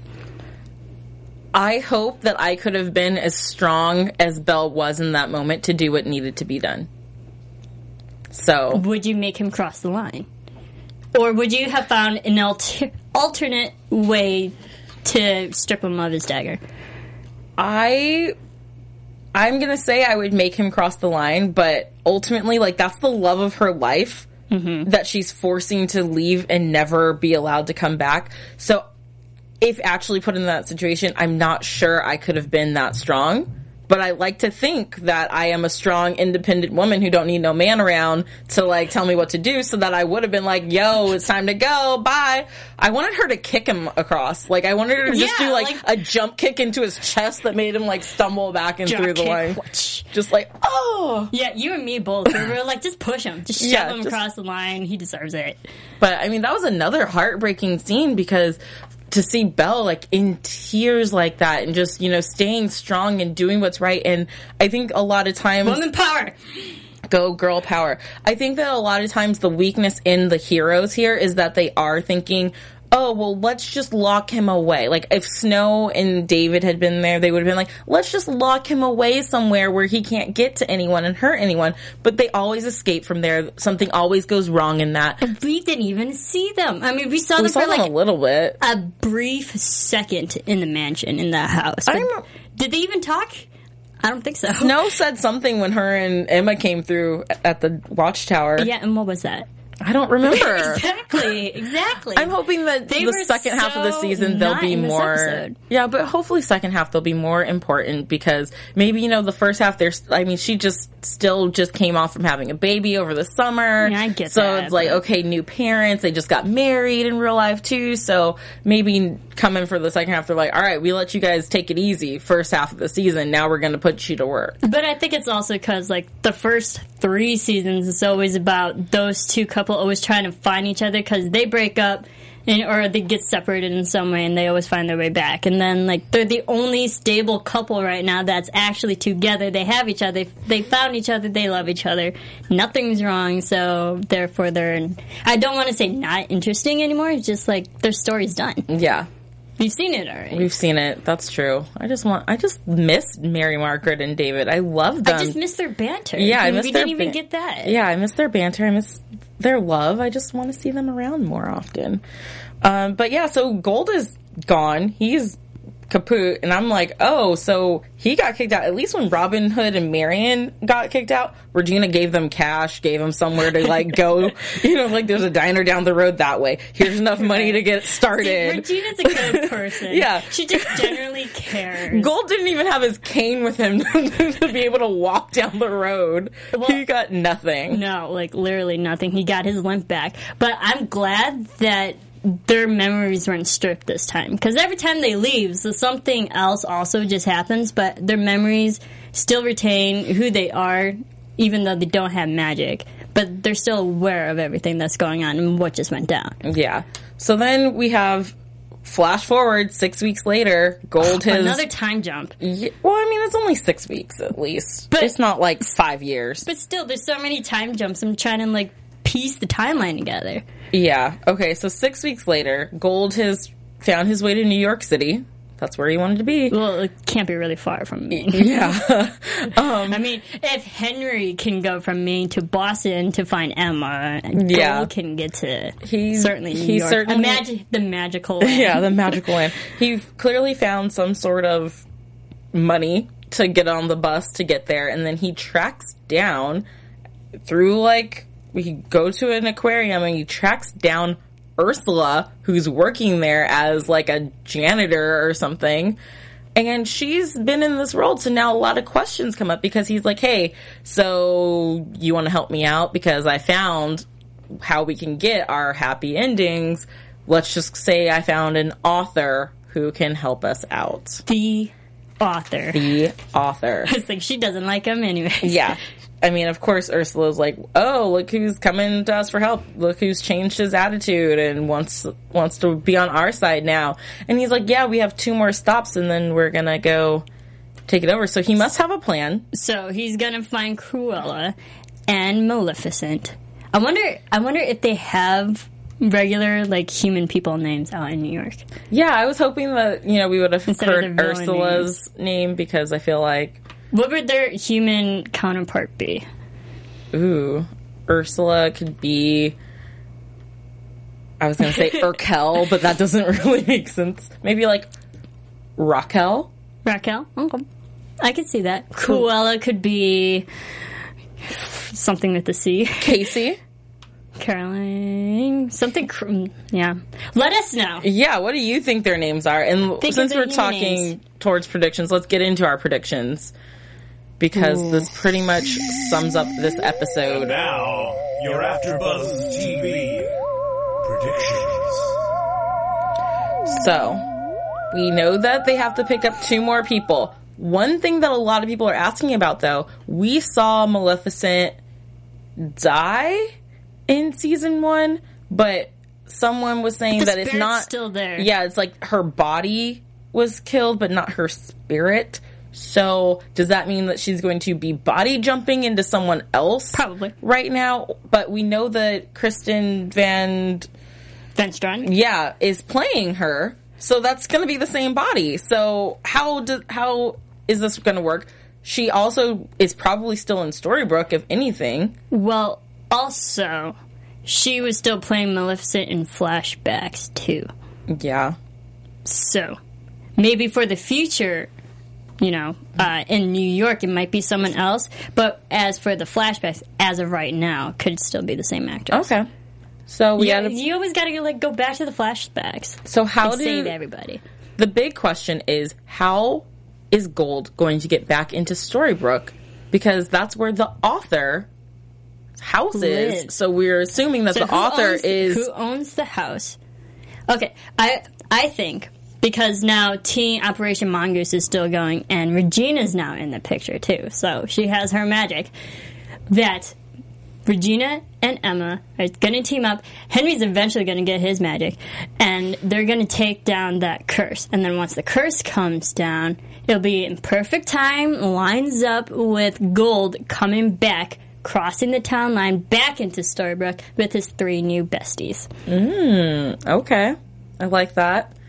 I hope that I could have been as strong as Belle was in that moment to do what needed to be done. So, would you make him cross the line? Or would you have found an alternate way to strip him of his dagger? I'm going to say I would make him cross the line, but ultimately, like, that's the love of her life that she's forcing to leave and never be allowed to come back. So if actually put in that situation, I'm not sure I could have been that strong. But I like to think that I am a strong, independent woman who don't need no man around to, like, tell me what to do, so that I would have been like, yo, it's time to go, bye. I wanted her to kick him across. Like, I wanted her to just do, like, a jump kick into his chest that made him, like, stumble back and through the line. Just like, oh! Yeah, you and me both. We were like, just push him. Just shove him across the line. He deserves it. But, I mean, that was another heartbreaking scene because to see Belle, like, in tears like that and just, you know, staying strong and doing what's right. And I think a lot of times... Woman power! Go girl power. I think that a lot of times the weakness in the heroes here is that they are thinking, oh, well, let's just lock him away. Like, if Snow and David had been there, they would have been like, let's just lock him away somewhere where he can't get to anyone and hurt anyone. But they always escape from there. Something always goes wrong in that. And we didn't even see them. I mean, we saw them for, like, a little bit. A brief second in the mansion, in that house. Did they even talk? I don't think so. Snow said something when her and Emma came through at the watchtower. Yeah, and what was that? I don't remember. Exactly. I'm hoping that the second half of the season they'll be more... Yeah, but hopefully second half they'll be more important because maybe, you know, the first half she still came off from having a baby over the summer. Yeah, I get that. So it's like, okay, new parents, they just got married in real life too, so maybe coming for the second half they're like, all right, we let you guys take it easy first half of the season, now we're going to put you to work. But I think it's also because, like, the first 3 seasons it's always about those two couples always trying to find each other because they break up or they get separated in some way and they always find their way back. And then, like, they're the only stable couple right now that's actually together. They have each other. They found each other. They love each other. Nothing's wrong. So therefore I don't want to say not interesting anymore. It's just like their story's done. Yeah. We've seen it already. We've seen it. That's true. I just miss Mary Margaret and David. I love them. I just miss their banter. Yeah, I miss we their didn't even get that. Yeah, I miss their banter. I miss their love. I just want to see them around more often. But yeah, so Gold is gone. He's kaput, and I'm like, oh, so he got kicked out. At least when Robin Hood and Marion got kicked out, Regina gave them cash, gave them somewhere to like go. You know, like there's a diner down the road that way. Here's enough money to get started. See, Regina's a good person. Yeah, she just generally cares. Gold didn't even have his cane with him to be able to walk down the road. Well, he got nothing. No, like literally nothing. He got his limp back. But I'm glad that their memories weren't stripped this time, because every time they leave, so something else also just happens, but their memories still retain who they are, even though they don't have magic, but they're still aware of everything that's going on and what just went down. Yeah. So then we have flash forward 6 weeks later, Gold has another time jump. Yeah, well, I mean, it's only 6 weeks at least, but it's not like 5 years. But still, there's so many time jumps. I'm trying to like piece the timeline together. Yeah. Okay, so 6 weeks later, Gold has found his way to New York City. That's where he wanted to be. Well, it can't be really far from Maine. Yeah. I mean, if Henry can go from Maine to Boston to find Emma, Gold can get to certainly New York. Imagine the magical land. Yeah, the magical land. He clearly found some sort of money to get on the bus to get there, and then he tracks down through, like, we go to an aquarium and he tracks down Ursula, who's working there as like a janitor or something. And she's been in this world, so now a lot of questions come up because he's like, hey, so you want to help me out? Because I found how we can get our happy endings. Let's just say I found an author who can help us out. The author. It's like, she doesn't like him anyways. Yeah. I mean, of course, Ursula's like, oh, look who's coming to us for help. Look who's changed his attitude and wants to be on our side now. And he's like, yeah, we have 2 more stops and then we're going to go take it over. So he must have a plan. So he's going to find Cruella and Maleficent. I wonder if they have regular, like, human people names out in New York. Yeah, I was hoping that, you know, we would have heard Ursula's name because I feel like... What would their human counterpart be? Ooh, Ursula could be... I was going to say Urkel, but that doesn't really make sense. Maybe like Raquel? Raquel? Okay. I could see that. Cruella could be something with the C. Casey? Caroline, something, yeah. Let us know. Yeah, what do you think their names are? And since we're talking towards predictions, let's get into our predictions. Because this pretty much sums up this episode. And now, your AfterBuzz TV predictions. So, we know that they have to pick up 2 more people. One thing that a lot of people are asking about, though, we saw Maleficent die in season 1, but someone was saying that it's not still there. Yeah, it's like her body was killed, but not her spirit. So does that mean that she's going to be body jumping into someone else? Probably right now. But we know that Kristen Van Strand, is playing her, so that's going to be the same body. So how is this going to work? She also is probably still in Storybrooke, if anything. Well, also, she was still playing Maleficent in flashbacks, too. Yeah. So, maybe for the future, you know, in New York, it might be someone else. But as for the flashbacks, as of right now, could still be the same actress. Okay. So you always got to go back to the flashbacks. So how save everybody? The big question is, how is Gold going to get back into Storybrooke? Because that's where the author house is. So we're assuming that the author is... Who owns the house? Okay, I think, because now Teen Operation Mongoose is still going, and Regina's now in the picture, too. So she has her magic. That Regina and Emma are going to team up. Henry's eventually going to get his magic, and they're going to take down that curse. And then once the curse comes down, it'll be in perfect time, lines up with Gold coming back, crossing the town line back into Storybrooke with his 3 new besties. Okay. I like that.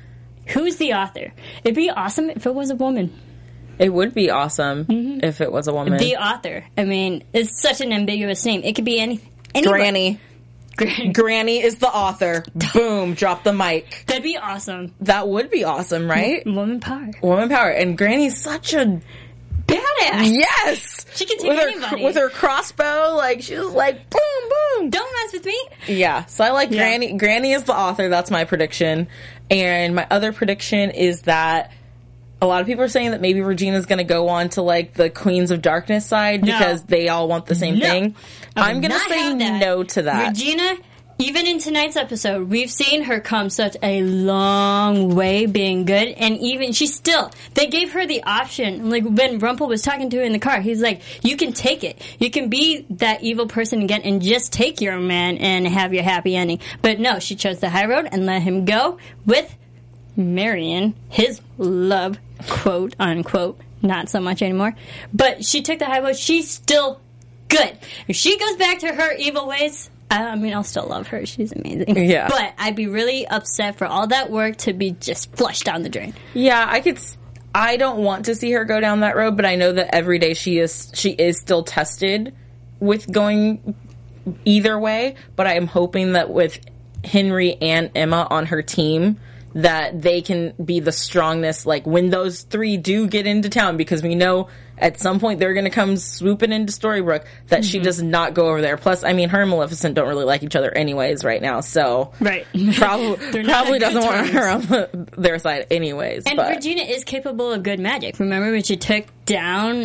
Who's the author? It'd be awesome if it was a woman. It would be awesome if it was a woman. The author. I mean, it's such an ambiguous name. It could be anything. Granny. Granny is the author. Boom, drop the mic. That'd be awesome. That would be awesome, right? Woman power. Woman power. And Granny's such a badass. Yes! She can take anybody. With her crossbow, like, she's like, boom, boom. Don't mess with me. Yeah, so I like Granny. Granny is the author. That's my prediction. And my other prediction is that a lot of people are saying that maybe Regina's going to go on to, like, the Queens of Darkness side because they all want the same thing. I'm going to say no to that. Regina, even in tonight's episode, we've seen her come such a long way being good, and even they gave her the option. Like, when Rumple was talking to her in the car, he's like, you can take it. You can be that evil person again and just take your man and have your happy ending. But no, she chose the high road and let him go with Marion, his love, quote unquote, not so much anymore. But she took the high road. She's still good. If she goes back to her evil ways, I mean, I'll still love her. She's amazing. Yeah. But I'd be really upset for all that work to be just flushed down the drain. Yeah, I don't want to see her go down that road, but I know that every day she is still tested with going either way. But I am hoping that with Henry and Emma on her team, that they can be the strongest, like, when those three do get into town, because we know at some point they're going to come swooping into Storybrooke, that she does not go over there. Plus, I mean, her and Maleficent don't really like each other anyways right now, so right. probably doesn't want her on their side anyways. And Regina is capable of good magic. Remember when she took down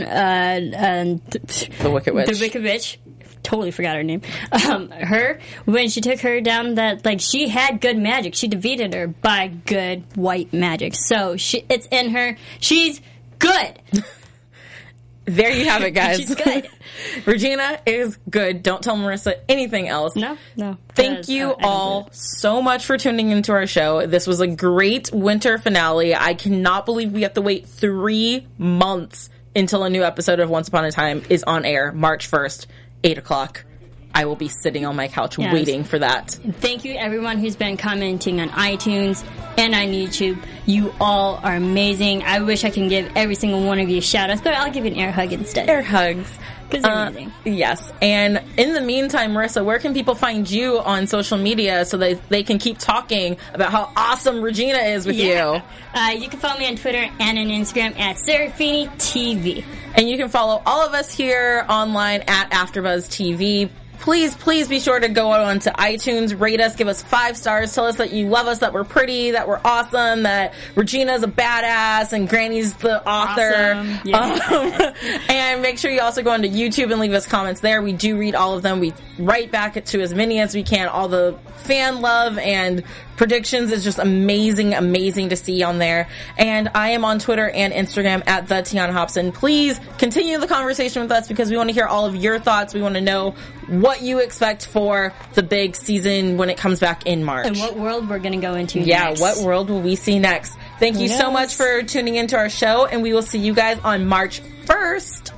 the Wicked Witch? The Wicked Witch. Totally forgot her name. When she took her down, that, like, she had good magic. She defeated her by good white magic. So it's in her. She's good. There you have it, guys. She's good. Regina is good. Don't tell Marissa anything else. No. Thank you all so much for tuning into our show. This was a great winter finale. I cannot believe we have to wait 3 months until a new episode of Once Upon a Time is on air, March 1st. 8 o'clock. I will be sitting on my couch waiting for that. Thank you, everyone who's been commenting on iTunes and on YouTube. You all are amazing. I wish I can give every single one of you shout-outs, but I'll give you an air hug instead. Air hugs. Because they're amazing. Yes. And in the meantime, Marissa, where can people find you on social media so that they can keep talking about how awesome Regina is with you? You can follow me on Twitter and on Instagram at Serafini TV. And you can follow all of us here online at AfterBuzz TV. Please be sure to go on to iTunes, rate us, give us 5 stars, tell us that you love us, that we're pretty, that we're awesome, that Regina's a badass, and Granny's the author. Awesome. Yeah. And make sure you also go onto YouTube and leave us comments there. We do read all of them. We write back to as many as we can. All the fan love and predictions is just amazing to see on there. And I am on Twitter and Instagram at the Tiana Hobson. Please continue the conversation with us because we want to hear all of your thoughts. We want to know what you expect for the big season when it comes back in March. And what world we're going to go into next. Yeah, what world will we see next? Thank you so much for tuning into our show, and we will see you guys on March 1st.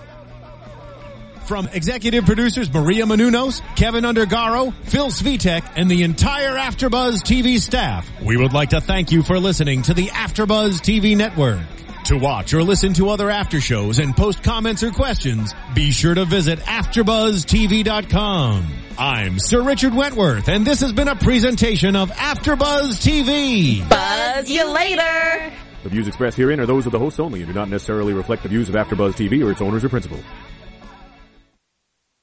From executive producers Maria Menounos, Kevin Undergaro, Phil Svitek, and the entire AfterBuzz TV staff, we would like to thank you for listening to the AfterBuzz TV network. To watch or listen to other after shows and post comments or questions, be sure to visit AfterBuzzTV.com. I'm Sir Richard Wentworth, and this has been a presentation of AfterBuzz TV. Buzz you later! The views expressed herein are those of the hosts only and do not necessarily reflect the views of AfterBuzz TV or its owners or principals.